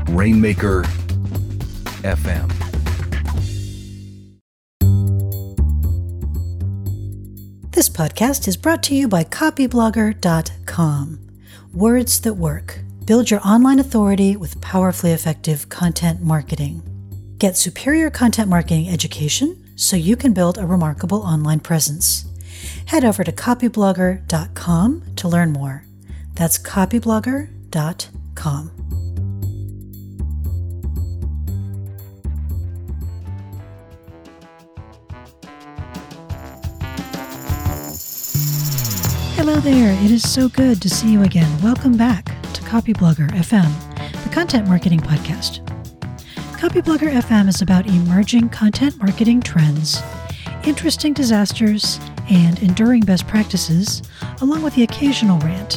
Rainmaker FM. This podcast is brought to you by copyblogger.com. Words that work. Build your online authority with powerfully effective content marketing. Get superior content marketing education so you can build a remarkable online presence. Head over to copyblogger.com to learn more. That's copyblogger.com. Hello there, it is so good to see you again. Welcome back to Copyblogger FM, the content marketing podcast. Copyblogger FM is about emerging content marketing trends, interesting disasters, and enduring best practices, along with the occasional rant.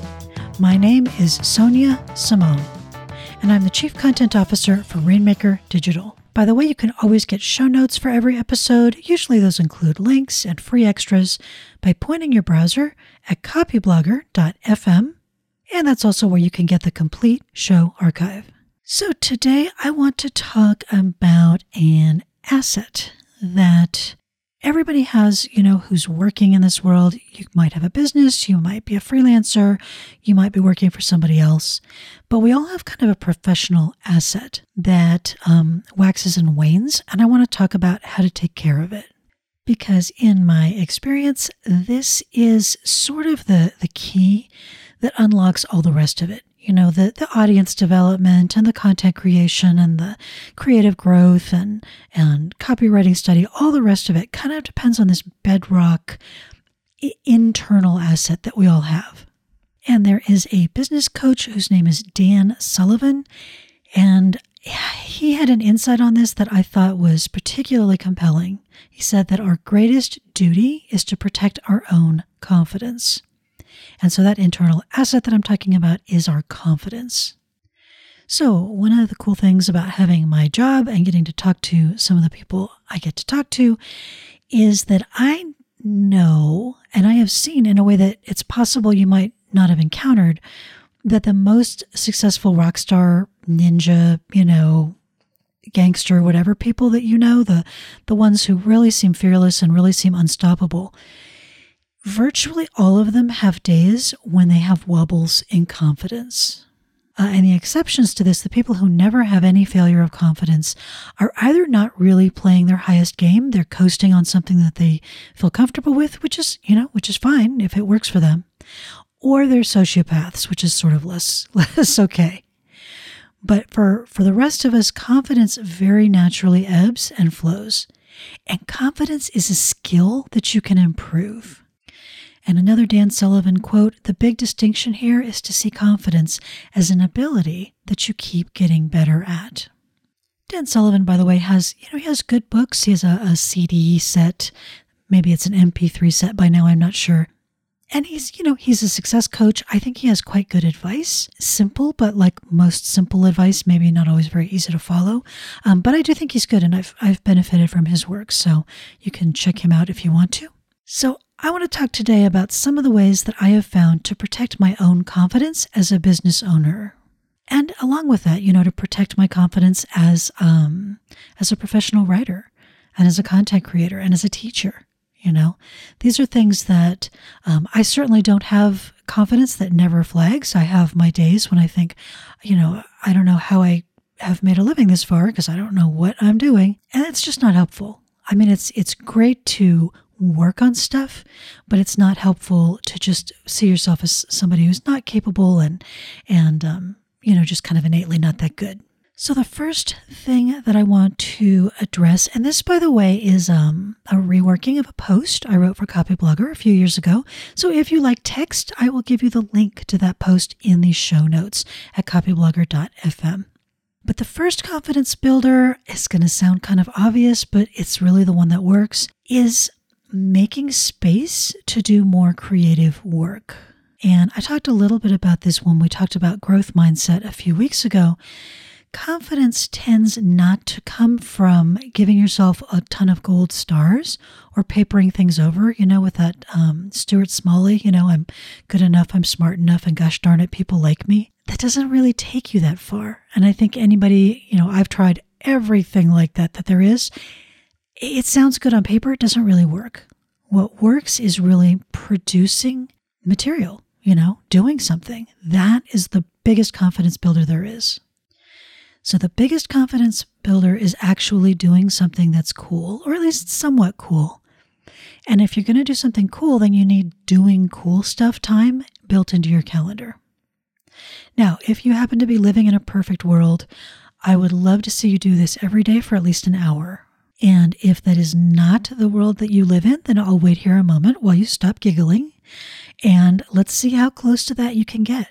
My name is Sonia Simone, and I'm the Chief Content Officer for Rainmaker Digital. By the way, you can always get show notes for every episode. Usually those include links and free extras by pointing your browser at copyblogger.fm, and that's also where you can get the complete show archive. So today I want to talk about an asset that everybody has, who's working in this world. You might have a business, you might be a freelancer, you might be working for somebody else, but we all have kind of a professional asset that waxes and wanes, and I want to talk about how to take care of it. Because in my experience, this is sort of the key that unlocks all the rest of it. The audience development and the content creation and the creative growth and copywriting study, all the rest of it kind of depends on this bedrock internal asset that we all have. And there is a business coach whose name is Dan Sullivan, and he had an insight on this that I thought was particularly compelling. He said that our greatest duty is to protect our own confidence. And so that internal asset that I'm talking about is our confidence. So one of the cool things about having my job and getting to talk to some of the people I get to talk to is that I know, and I have seen in a way that it's possible you might not have encountered, that the most successful rock star, ninja, gangster, whatever people that the ones who really seem fearless and really seem unstoppable, virtually all of them have days when they have wobbles in confidence. And the exceptions to this, the people who never have any failure of confidence, are either not really playing their highest game, they're coasting on something that they feel comfortable with, which is fine if it works for them, or they're sociopaths, which is sort of less okay. But for the rest of us, confidence very naturally ebbs and flows. And confidence is a skill that you can improve. And another Dan Sullivan quote, "The big distinction here is to see confidence as an ability that you keep getting better at." Dan Sullivan, by the way, has good books. He has a CD set. Maybe it's an MP3 set by now, I'm not sure. And he's a success coach. I think he has quite good advice. Simple, but like most simple advice, maybe not always very easy to follow. But I do think he's good, and I've benefited from his work. So you can check him out if you want to. So I want to talk today about some of the ways that I have found to protect my own confidence as a business owner. And along with that, to protect my confidence as a professional writer and as a content creator and as a teacher. These are things that I certainly don't have confidence that never flags. I have my days when I think, I don't know how I have made a living this far because I don't know what I'm doing. And it's just not helpful. I mean, it's great to work on stuff, but it's not helpful to just see yourself as somebody who's not capable and just kind of innately not that good. So the first thing that I want to address, and this, by the way, is a reworking of a post I wrote for Copyblogger a few years ago. So if you like text, I will give you the link to that post in the show notes at copyblogger.fm. But the first confidence builder is going to sound kind of obvious, but it's really the one that works, is making space to do more creative work. And I talked a little bit about this when we talked about growth mindset a few weeks ago. confidence tends not to come from giving yourself a ton of gold stars or papering things over, with that Stuart Smalley, I'm good enough, I'm smart enough, and gosh darn it, people like me. That doesn't really take you that far. And I think anybody, I've tried everything like that there is. It sounds good on paper. It doesn't really work. What works is really producing material, doing something. That is the biggest confidence builder there is. So the biggest confidence builder is actually doing something that's cool, or at least somewhat cool. And if you're going to do something cool, then you need doing cool stuff time built into your calendar. Now, if you happen to be living in a perfect world, I would love to see you do this every day for at least an hour. And if that is not the world that you live in, then I'll wait here a moment while you stop giggling, and let's see how close to that you can get,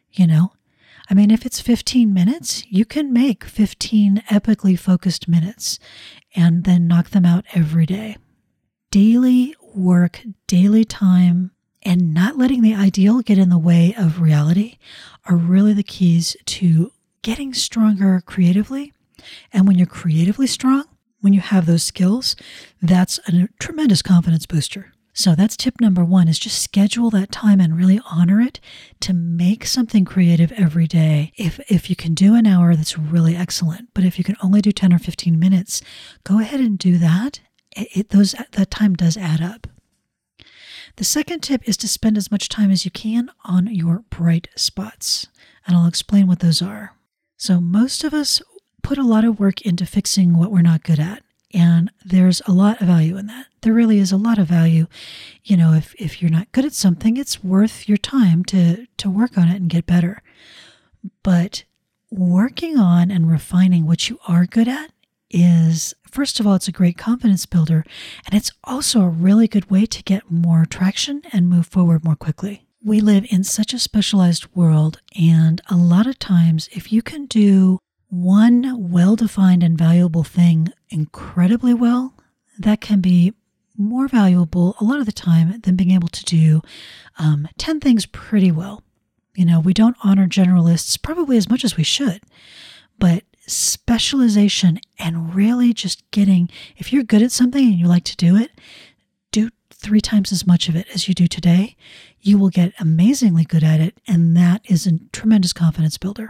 if it's 15 minutes, you can make 15 epically focused minutes and then knock them out every day. Daily work, daily time, and not letting the ideal get in the way of reality are really the keys to getting stronger creatively. And when you're creatively strong, when you have those skills, that's a tremendous confidence booster. So that's tip number 1, is just schedule that time and really honor it to make something creative every day. If you can do an hour, that's really excellent. But if you can only do 10 or 15 minutes, go ahead and do that. That time does add up. The second tip is to spend as much time as you can on your bright spots. And I'll explain what those are. So most of us put a lot of work into fixing what we're not good at. And there's a lot of value in that. There really is a lot of value. If you're not good at something, it's worth your time to work on it and get better. But working on and refining what you are good at is, first of all, it's a great confidence builder. And it's also a really good way to get more traction and move forward more quickly. We live in such a specialized world. And a lot of times, if you can do one well-defined and valuable thing incredibly well, that can be more valuable a lot of the time than being able to do 10 things pretty well. We don't honor generalists probably as much as we should, but specialization and really just getting, if you're good at something and you like to do it, do 3 times as much of it as you do today. You will get amazingly good at it, and that is a tremendous confidence builder.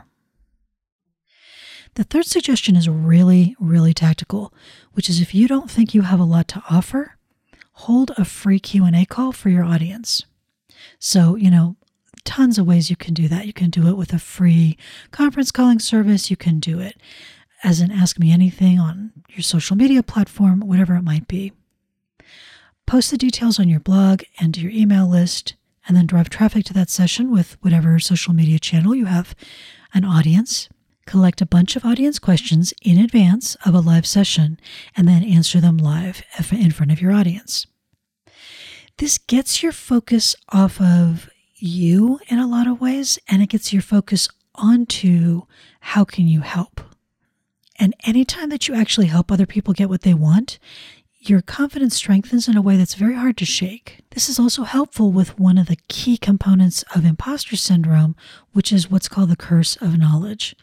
The third suggestion is really, really tactical, which is if you don't think you have a lot to offer, hold a free Q&A call for your audience. So, tons of ways you can do that. You can do it with a free conference calling service. You can do it as an Ask Me Anything on your social media platform, whatever it might be. Post the details on your blog and to your email list, and then drive traffic to that session with whatever social media channel you have an audience. Collect a bunch of audience questions in advance of a live session and then answer them live in front of your audience. This gets your focus off of you in a lot of ways, and it gets your focus onto how can you help. And anytime that you actually help other people get what they want, your confidence strengthens in a way that's very hard to shake. This is also helpful with one of the key components of imposter syndrome, which is what's called the curse of knowledge.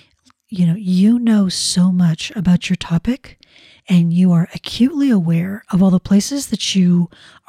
You know so much about your topic, and you are acutely aware of all the places that you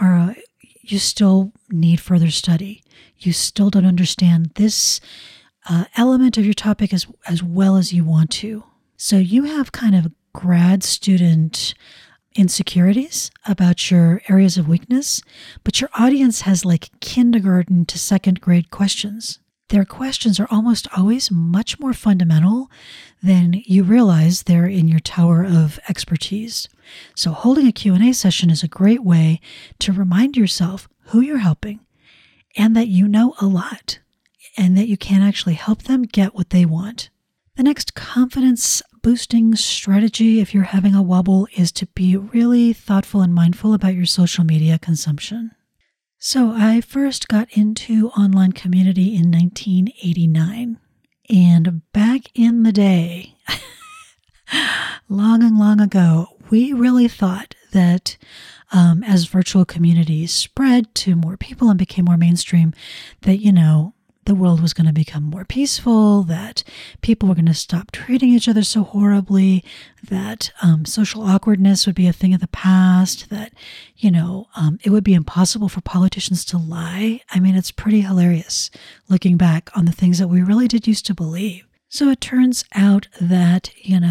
still need further study. You still don't understand this element of your topic as well as you want to. So you have kind of grad student insecurities about your areas of weakness, but your audience has like kindergarten to 2nd grade questions. Their questions are almost always much more fundamental than you realize they're in your tower of expertise. So holding a Q&A session is a great way to remind yourself who you're helping and that you know a lot and that you can actually help them get what they want. The next confidence boosting strategy, if you're having a wobble, is to be really thoughtful and mindful about your social media consumption. So I first got into online community in 1989, and back in the day, long ago, we really thought that as virtual communities spread to more people and became more mainstream, that, the world was going to become more peaceful, that people were going to stop treating each other so horribly, that social awkwardness would be a thing of the past, that, it would be impossible for politicians to lie. I mean, it's pretty hilarious looking back on the things that we really did used to believe. So it turns out that,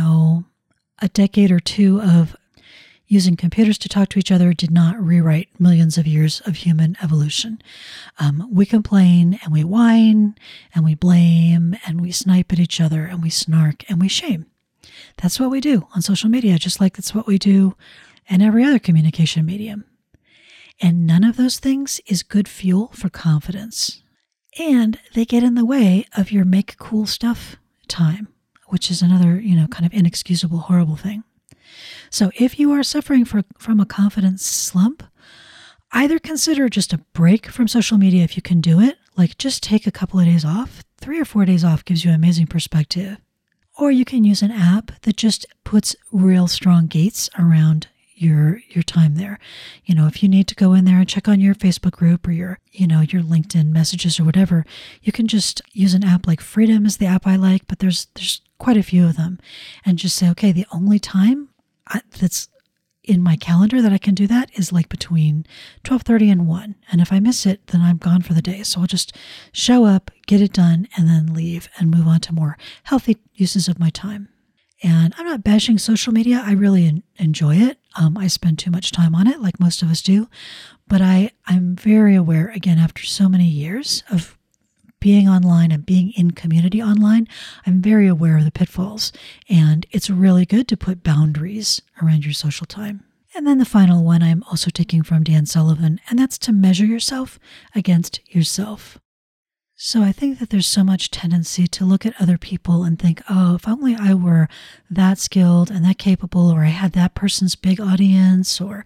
a decade or two of using computers to talk to each other did not rewrite millions of years of human evolution. We complain and we whine and we blame and we snipe at each other and we snark and we shame. That's what we do on social media, just like that's what we do in every other communication medium. And none of those things is good fuel for confidence. And they get in the way of your make cool stuff time, which is another, kind of inexcusable, horrible thing. So if you are suffering from a confidence slump, either consider just a break from social media if you can do it, like just take a couple of days off. 3 or 4 days off gives you amazing perspective. Or you can use an app that just puts real strong gates around your time there. If you need to go in there and check on your Facebook group or your LinkedIn messages or whatever, you can just use an app like Freedom is the app I like, but there's quite a few of them, and just say, okay, the only time that's in my calendar that I can do that is like between 12:30 and 1. And if I miss it, then I'm gone for the day. So I'll just show up, get it done, and then leave and move on to more healthy uses of my time. And I'm not bashing social media. I really enjoy it. I spend too much time on it, like most of us do. But I'm very aware, again, after so many years of being online and being in community online, I'm very aware of the pitfalls. And it's really good to put boundaries around your social time. And then the final one I'm also taking from Dan Sullivan, and that's to measure yourself against yourself. So I think that there's so much tendency to look at other people and think, oh, if only I were that skilled and that capable, or I had that person's big audience, or,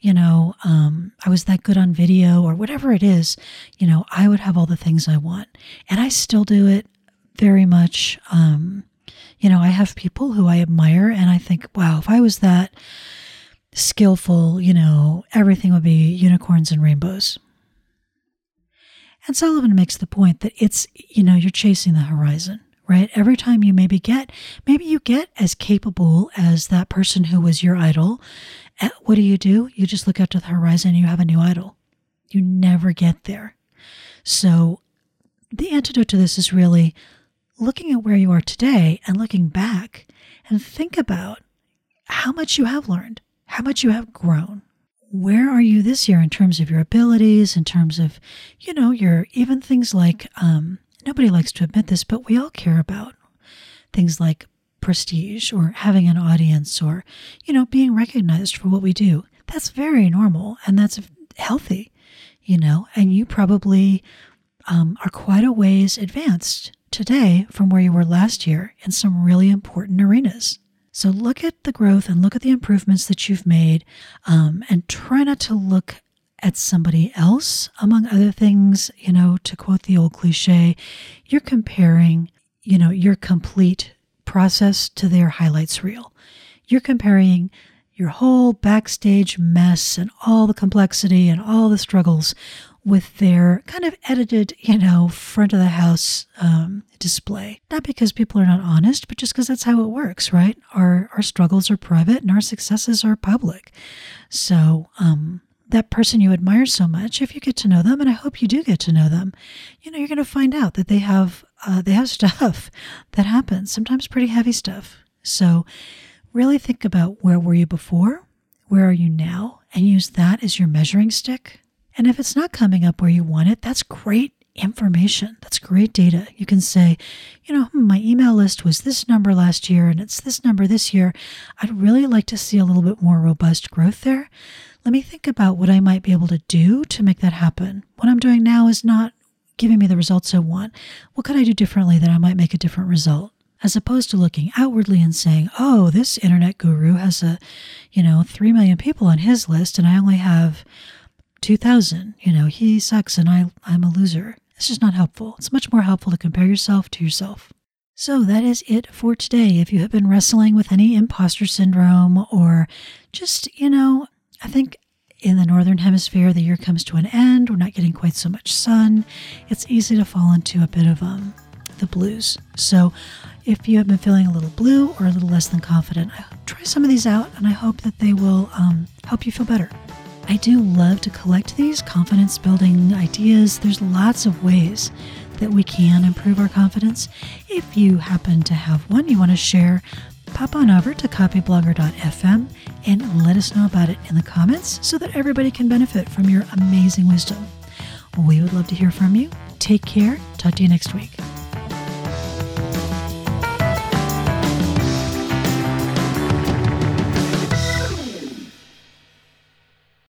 I was that good on video, or whatever it is, I would have all the things I want. And I still do it very much. I have people who I admire and I think, wow, if I was that skillful, everything would be unicorns and rainbows. And Sullivan makes the point that it's, you're chasing the horizon, right? Every time you maybe you get as capable as that person who was your idol. What do? You just look out to the horizon and you have a new idol. You never get there. So the antidote to this is really looking at where you are today and looking back and think about how much you have learned, how much you have grown. Where are you this year in terms of your abilities, in terms of, your even things like, nobody likes to admit this, but we all care about things like prestige or having an audience or, being recognized for what we do. That's very normal and that's healthy, and you probably are quite a ways advanced today from where you were last year in some really important arenas. So look at the growth and look at the improvements that you've made, and try not to look at somebody else. Among other things, to quote the old cliche, you're comparing, your complete process to their highlights reel. You're comparing your whole backstage mess and all the complexity and all the struggles with their kind of edited, front of the house display. Not because people are not honest, but just because that's how it works, right? Our struggles are private and our successes are public. So that person you admire so much, if you get to know them, and I hope you do get to know them, you're going to find out that they have stuff that happens, sometimes pretty heavy stuff. So really think about where were you before, where are you now, and use that as your measuring stick. And if it's not coming up where you want it, that's great information. That's great data. You can say, my email list was this number last year and it's this number this year. I'd really like to see a little bit more robust growth there. Let me think about what I might be able to do to make that happen. What I'm doing now is not giving me the results I want. What could I do differently that I might make a different result? As opposed to looking outwardly and saying, oh, this internet guru has 3 million people on his list and I only have 2,000, he sucks and I'm a loser. It's just not helpful. It's much more helpful to compare yourself to yourself. So that is it for today. If you have been wrestling with any imposter syndrome or just, I think In the Northern Hemisphere, the year comes to an end. We're not getting quite so much sun. It's easy to fall into a bit of the blues. So if you have been feeling a little blue or a little less than confident, try some of these out, and I hope that they will help you feel better. I do love to collect these confidence-building ideas. There's lots of ways that we can improve our confidence. If you happen to have one you want to share, pop on over to copyblogger.fm and let us know about it in the comments so that everybody can benefit from your amazing wisdom. We would love to hear from you. Take care. Talk to you next week.